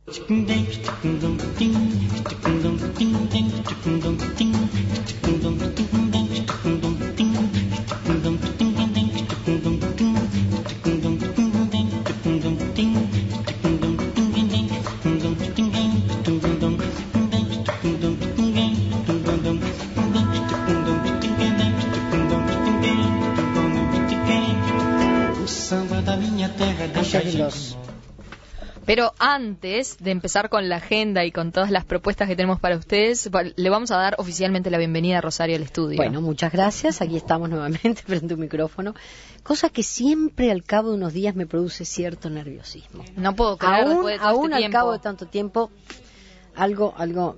Pero antes de empezar con la agenda y con todas las propuestas que tenemos para ustedes, le vamos a dar oficialmente la bienvenida a Rosario al estudio. Bueno, muchas gracias. Aquí estamos nuevamente frente a un micrófono, cosa que siempre al cabo de unos días me produce cierto nerviosismo. No puedo creer, después de todo aún este al tiempo. cabo de tanto tiempo, algo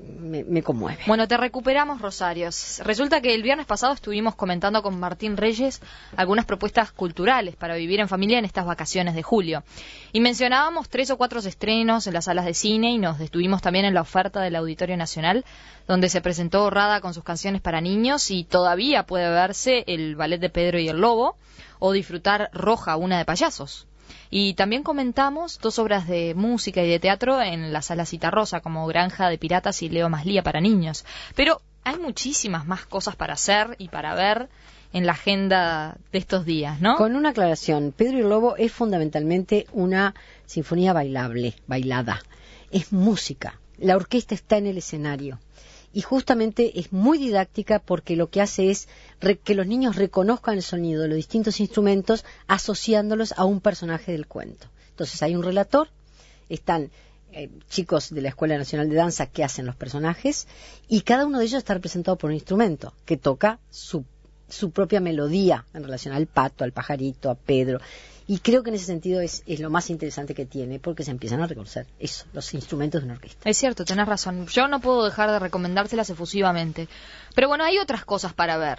me conmueve. Bueno, te recuperamos, Rosario. Resulta que el viernes pasado estuvimos comentando con Martín Reyes algunas propuestas culturales para vivir en familia en estas vacaciones de julio. Y mencionábamos 3 o 4 estrenos en las salas de cine y nos detuvimos también en la oferta del Auditorio Nacional, donde se presentó Rada con sus canciones para niños y todavía puede verse el ballet de Pedro y el Lobo o disfrutar Roja, una de payasos. Y también comentamos 2 obras de música y de teatro en la Sala Citarrosa, como Granja de Piratas y Leo Maslía para niños. Pero hay muchísimas más cosas para hacer y para ver en la agenda de estos días, ¿no? Con una aclaración, Pedro y el Lobo es fundamentalmente una sinfonía bailada. Es música. La orquesta está en el escenario. Y justamente es muy didáctica porque lo que hace es que los niños reconozcan el sonido de los distintos instrumentos asociándolos a un personaje del cuento. Entonces hay un relator, están chicos de la Escuela Nacional de Danza que hacen los personajes y cada uno de ellos está representado por un instrumento que toca su propia melodía en relación al pato, al pajarito, a Pedro. Y creo que en ese sentido es lo más interesante que tiene, porque se empiezan a reconocer eso, los instrumentos de una orquesta. Es cierto, tenés razón. Yo no puedo dejar de recomendárselas efusivamente. Pero bueno, hay otras cosas para ver.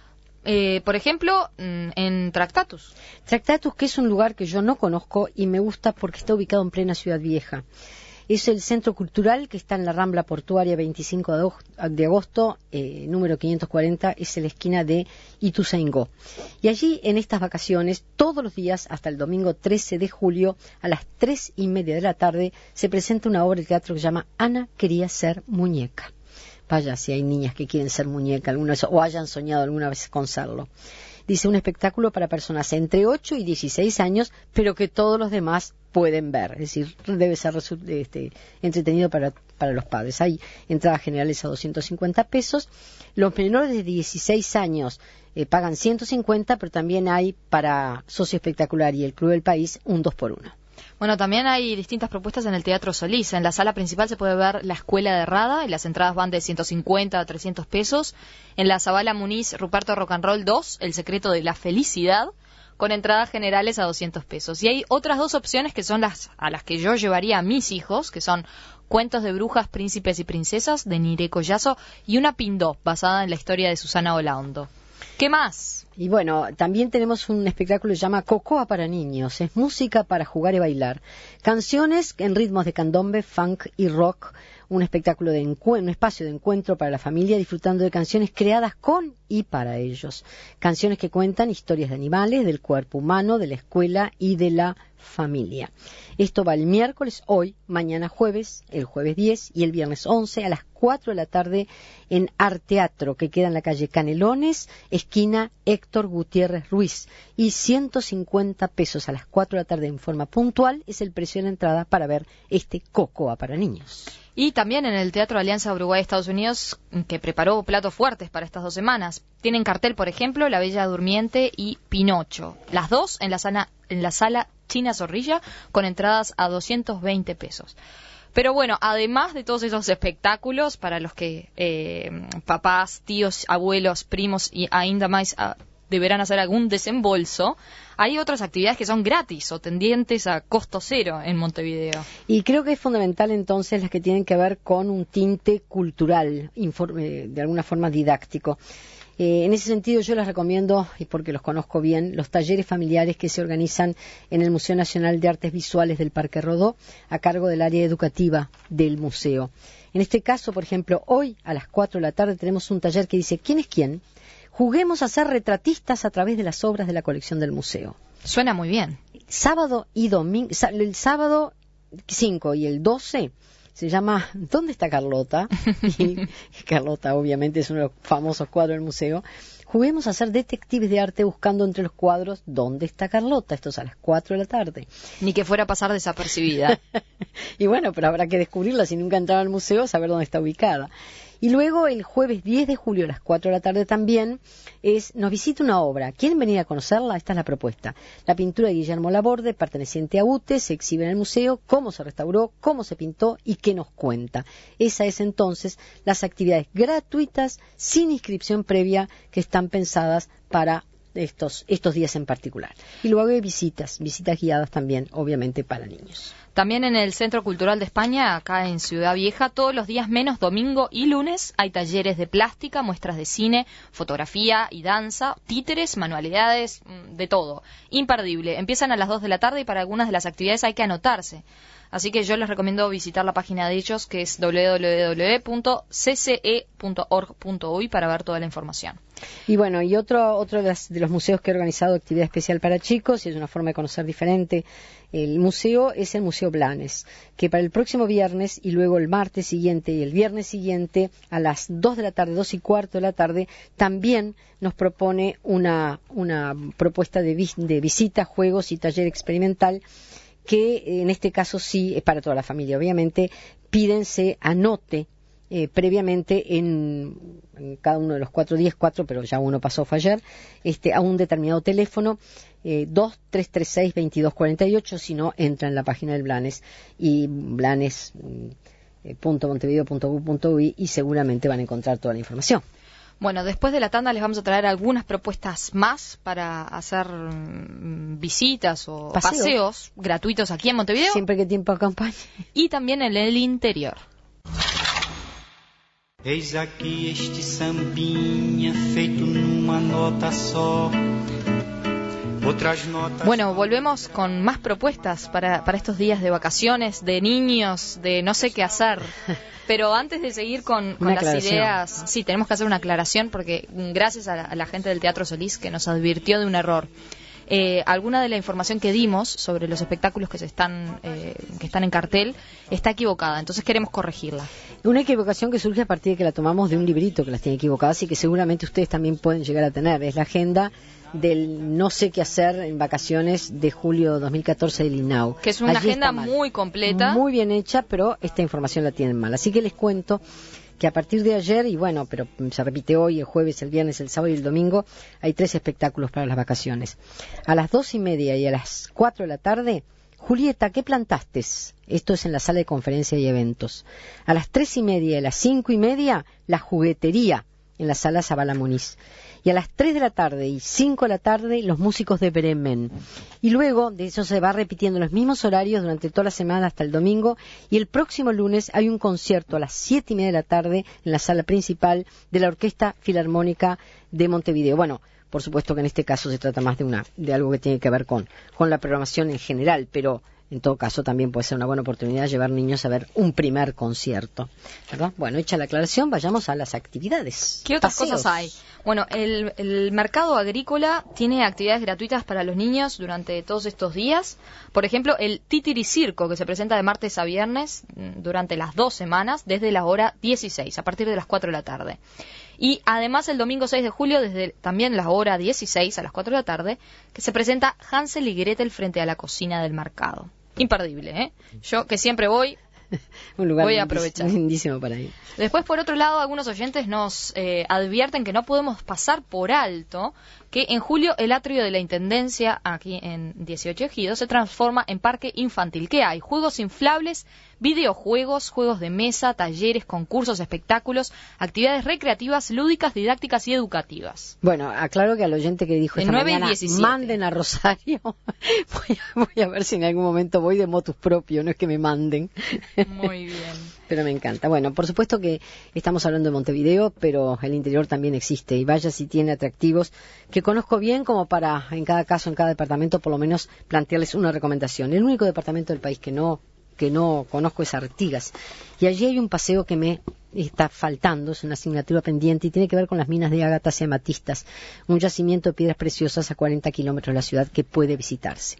Por ejemplo, en Tractatus. Tractatus, que es un lugar que yo no conozco y me gusta porque está ubicado en plena Ciudad Vieja. Es el centro cultural que está en la Rambla Portuaria 25 de agosto, número 540, es en la esquina de Ituzaingó. Y allí, en estas vacaciones, todos los días, hasta el domingo 13 de julio, a las 3:30 de la tarde, se presenta una obra de teatro que se llama Ana quería ser muñeca. Vaya, si hay niñas que quieren ser muñeca alguna vez, o hayan soñado alguna vez con serlo. Dice, un espectáculo para personas entre 8 y 16 años, pero que todos los demás pueden ver. Es decir, debe ser entretenido para los padres. Hay entradas generales a 250 pesos. Los menores de 16 años pagan 150, pero también hay para Socio Espectacular y el Club del País un 2x1. Bueno, también hay distintas propuestas en el Teatro Solís. En la sala principal se puede ver La Escuela de Rada y las entradas van de 150 a 300 pesos. En la Zabala Muniz, Ruperto Rock and Roll 2, El Secreto de la Felicidad, con entradas generales a 200 pesos. Y hay otras 2 opciones que son a las que yo llevaría a mis hijos, que son Cuentos de Brujas, Príncipes y Princesas, de Nire Collazo, y una Pindó, basada en la historia de Susana Olaondo. ¿Qué más? Y bueno, también tenemos un espectáculo que se llama Cocoa para niños. Es música para jugar y bailar. Canciones en ritmos de candombe, funk y rock. Un espectáculo un espacio de encuentro para la familia, disfrutando de canciones creadas con y para ellos. Canciones que cuentan historias de animales, del cuerpo humano, de la escuela y de la familia. Esto va el miércoles, hoy, mañana jueves, el jueves 10 y el viernes 11 a las 4 de la tarde en Arteatro, que queda en la calle Canelones, esquina Héctor Gutiérrez Ruiz. Y 150 pesos a las 4 de la tarde en forma puntual es el precio de la entrada para ver este Cocoa para niños. Y también en el Teatro Alianza Uruguay-Estados Unidos, que preparó platos fuertes para estas 2 semanas. Tienen cartel, por ejemplo, La Bella Durmiente y Pinocho. Las 2 en la sala China Zorrilla, con entradas a 220 pesos. Pero bueno, además de todos esos espectáculos, para los que papás, tíos, abuelos, primos y ainda más deberán hacer algún desembolso, hay otras actividades que son gratis o tendientes a costo cero en Montevideo. Y creo que es fundamental entonces las que tienen que ver con un tinte cultural, de alguna forma didáctico. En ese sentido yo les recomiendo, y porque los conozco bien, los talleres familiares que se organizan en el Museo Nacional de Artes Visuales del Parque Rodó, a cargo del área educativa del museo. En este caso, por ejemplo, hoy a las 4 de la tarde tenemos un taller que dice ¿Quién es quién? Juguemos a ser retratistas a través de las obras de la colección del museo. Suena muy bien. Sábado y domingo, el sábado 5 y el 12 se llama ¿Dónde está Carlota? Y Carlota obviamente es uno de los famosos cuadros del museo. Juguemos a ser detectives de arte buscando entre los cuadros ¿Dónde está Carlota? Esto es a las 4 de la tarde. Ni que fuera a pasar desapercibida. Y bueno, pero habrá que descubrirla si nunca entraron al museo, saber dónde está ubicada. Y luego el jueves 10 de julio a las 4 de la tarde también nos visita una obra. ¿Quieren venir a conocerla? Esta es la propuesta. La pintura de Guillermo Laborde, perteneciente a UTE, se exhibe en el museo, cómo se restauró, cómo se pintó y qué nos cuenta. Esa es entonces las actividades gratuitas, sin inscripción previa, que están pensadas para estos días en particular. Y luego hay visitas guiadas también, obviamente, para niños. También en el Centro Cultural de España, acá en Ciudad Vieja, todos los días menos domingo y lunes hay talleres de plástica, muestras de cine, fotografía y danza, títeres, manualidades, de todo. Imperdible. Empiezan a las 2 de la tarde y para algunas de las actividades hay que anotarse. Así que yo les recomiendo visitar la página de ellos, que es www.cce.org.uy, para ver toda la información. Y bueno, y otro de los museos que ha organizado actividad especial para chicos, y es una forma de conocer diferente el museo, es el Museo Blanes, que para el próximo viernes y luego el martes siguiente y el viernes siguiente a las 2 de la tarde, 2 y cuarto de la tarde, también nos propone una propuesta de visita, juegos y taller experimental, que en este caso sí es para toda la familia. Obviamente piden se anote previamente en cada uno de los 4 días, pero ya uno pasó, fue ayer, a un determinado teléfono, 2336-2248, si no, entra en la página del Blanes y blanes.montevideo.gov.uy y seguramente van a encontrar toda la información. Bueno, después de la tanda les vamos a traer algunas propuestas más para hacer visitas o paseos gratuitos aquí en Montevideo. Siempre que tiempo acompañe. Y también en el interior. Eis aqui este sambinha feito numa nota só. Bueno, volvemos con más propuestas para estos días de vacaciones, de niños, de no sé qué hacer. Pero antes de seguir con las ideas, sí, tenemos que hacer una aclaración porque gracias a la gente del Teatro Solís que nos advirtió de un error. Alguna de la información que dimos sobre los espectáculos que están en cartel está equivocada, entonces queremos corregirla. Una equivocación que surge a partir de que la tomamos de un librito que las tiene equivocadas y que seguramente ustedes también pueden llegar a tener. Es la agenda del no sé qué hacer en vacaciones de julio 2014 del INAU. Que es una agenda muy completa. Muy bien hecha, pero esta información la tienen mal. Así que les cuento que a partir de ayer, y bueno, pero se repite hoy, el jueves, el viernes, el sábado y el domingo, hay 3 espectáculos para las vacaciones. A las 2:30 y a las 4 de la tarde, Julieta, ¿qué plantaste? Esto es en la sala de conferencia y eventos. A las 3:30 y a las 5:30, la juguetería en la sala Zabala Muniz. Y a las 3 de la tarde y 5 de la tarde, los músicos de Bremen. Y luego de eso se va repitiendo los mismos horarios durante toda la semana hasta el domingo. Y el próximo lunes hay un concierto a las 7:30 de la tarde en la sala principal de la Orquesta Filarmónica de Montevideo. Bueno, por supuesto que en este caso se trata más de algo que tiene que ver con la programación en general, pero en todo caso también puede ser una buena oportunidad llevar niños a ver un primer concierto, ¿verdad? Bueno, hecha la aclaración, vayamos a las actividades. ¿Qué otras cosas hay? Bueno, el mercado agrícola tiene actividades gratuitas para los niños durante todos estos días. Por ejemplo, el Titiricirco, que se presenta de martes a viernes durante las 2 semanas, desde la hora 16, a partir de las 4 de la tarde. Y además el domingo 6 de julio, desde también la hora 16 a las 4 de la tarde, que se presenta Hansel y Gretel frente a la cocina del mercado. Imperdible, ¿eh? Yo, que siempre voy, un lugar voy a aprovechar. Lindísimo para ir. Después, por otro lado, algunos oyentes nos advierten que no podemos pasar por alto que en julio el atrio de la Intendencia, aquí en 18 Ejidos, se transforma en parque infantil. ¿Qué hay? Juegos inflables, videojuegos, juegos de mesa, talleres, concursos, espectáculos, actividades recreativas, lúdicas, didácticas y educativas. Bueno, aclaro que al oyente que dijo esta mañana, manden a Rosario. voy a ver si en algún momento voy de motus propio, no es que me manden. Muy bien. Pero me encanta. Bueno, por supuesto que estamos hablando de Montevideo, pero el interior también existe. Y vaya si tiene atractivos que conozco bien como para, en cada caso, en cada departamento, por lo menos plantearles una recomendación. El único departamento del país que no conozco es Artigas. Y allí hay un paseo que me está faltando, es una asignatura pendiente y tiene que ver con las minas de ágatas y amatistas, un yacimiento de piedras preciosas a 40 kilómetros de la ciudad que puede visitarse.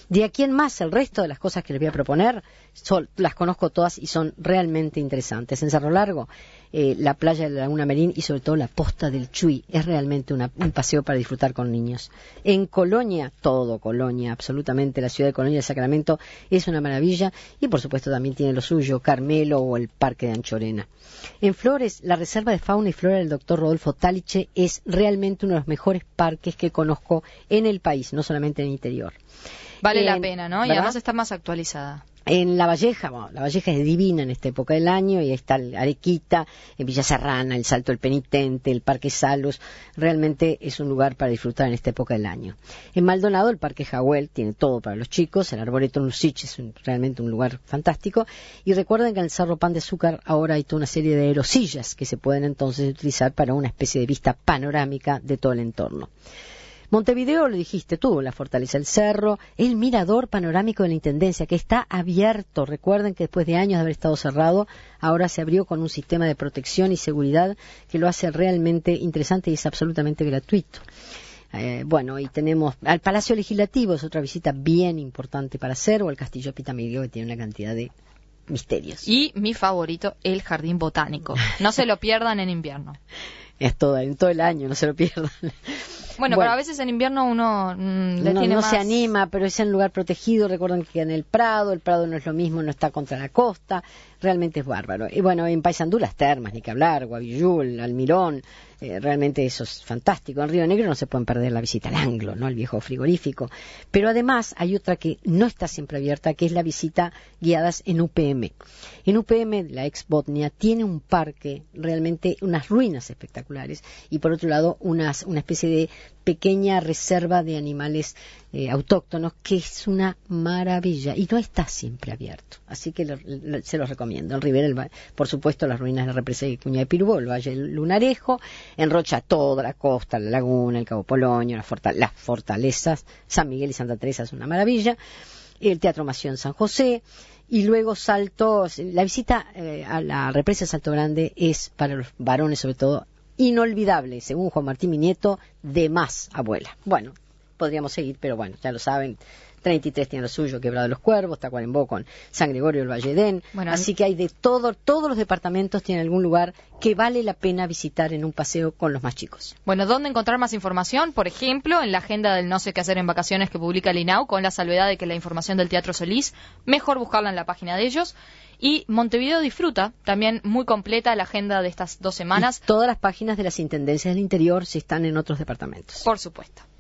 De aquí en más, el resto de las cosas que les voy a proponer, las conozco todas y son realmente interesantes. En Cerro Largo, la playa de la Laguna Merín y sobre todo la Posta del Chuy, es realmente un paseo para disfrutar con niños. En Colonia, todo Colonia, absolutamente, la ciudad de Colonia de Sacramento es una maravilla y por supuesto también tiene lo suyo, Carmelo o el Parque de Anchorena. En Flores, la Reserva de Fauna y Flora del Dr. Rodolfo Taliche es realmente uno de los mejores parques que conozco en el país, no solamente en el interior. Vale la pena, ¿no? Y ¿verdad? además está más actualizada. En La Valleja, bueno, La Valleja es divina en esta época del año y ahí está Arequita, en Villa Serrana, el Salto del Penitente, el Parque Salos, realmente es un lugar para disfrutar en esta época del año. En Maldonado, el Parque Jagüel tiene todo para los chicos, el Arboreto Nusich es realmente un lugar fantástico y recuerden que en el Cerro Pan de Azúcar ahora hay toda una serie de aerosillas que se pueden entonces utilizar para una especie de vista panorámica de todo el entorno. Montevideo, lo dijiste tú, la Fortaleza del Cerro, el mirador panorámico de la Intendencia, que está abierto. Recuerden que después de años de haber estado cerrado, ahora se abrió con un sistema de protección y seguridad que lo hace realmente interesante y es absolutamente gratuito. Bueno, y tenemos al Palacio Legislativo, es otra visita bien importante para hacer, o al Castillo Pitamirio, que tiene una cantidad de misterios. Y mi favorito, el Jardín Botánico. No se lo pierdan en invierno. Es todo, en todo el año, no se lo pierdan. Bueno, pero a veces en invierno uno no se anima, pero es en un lugar protegido. Recuerden que en el Prado no es lo mismo, no está contra la costa, realmente es bárbaro. Y bueno, en Paysandú las termas, ni que hablar, Guavillul, Almirón, realmente eso es fantástico. En Río Negro no se pueden perder la visita al Anglo, ¿no? El viejo frigorífico. Pero además hay otra que no está siempre abierta, que es la visita guiadas en UPM. En UPM, la ex Botnia, tiene un parque, realmente unas ruinas espectaculares, y por otro lado una especie de pequeña reserva de animales autóctonos, que es una maravilla y no está siempre abierto, así que se los recomiendo. En Rivera, por supuesto, las ruinas de la represa de Cuña de Pirubó, el Valle del Lunarejo, en Rocha toda la costa, la laguna, el Cabo Polonio, las fortalezas, San Miguel y Santa Teresa es una maravilla, el Teatro Mación San José, y luego la visita a la represa de Salto Grande es para los varones sobre todo inolvidable, según Juan Martín mi nieto, de más abuela. Bueno, podríamos seguir, pero bueno, ya lo saben, 33 tiene lo suyo, Quebrado de los Cuervos, Tacuarembó con San Gregorio del Valle Edén, bueno, así que hay de todo, todos los departamentos tienen algún lugar que vale la pena visitar en un paseo con los más chicos. Bueno, ¿dónde encontrar más información? Por ejemplo, en la agenda del No sé qué hacer en vacaciones que publica el INAU, con la salvedad de que la información del Teatro Solís, mejor buscarla en la página de ellos. Y Montevideo Disfruta, también muy completa la agenda de estas 2 semanas. Y todas las páginas de las intendencias del interior si están en otros departamentos. Por supuesto.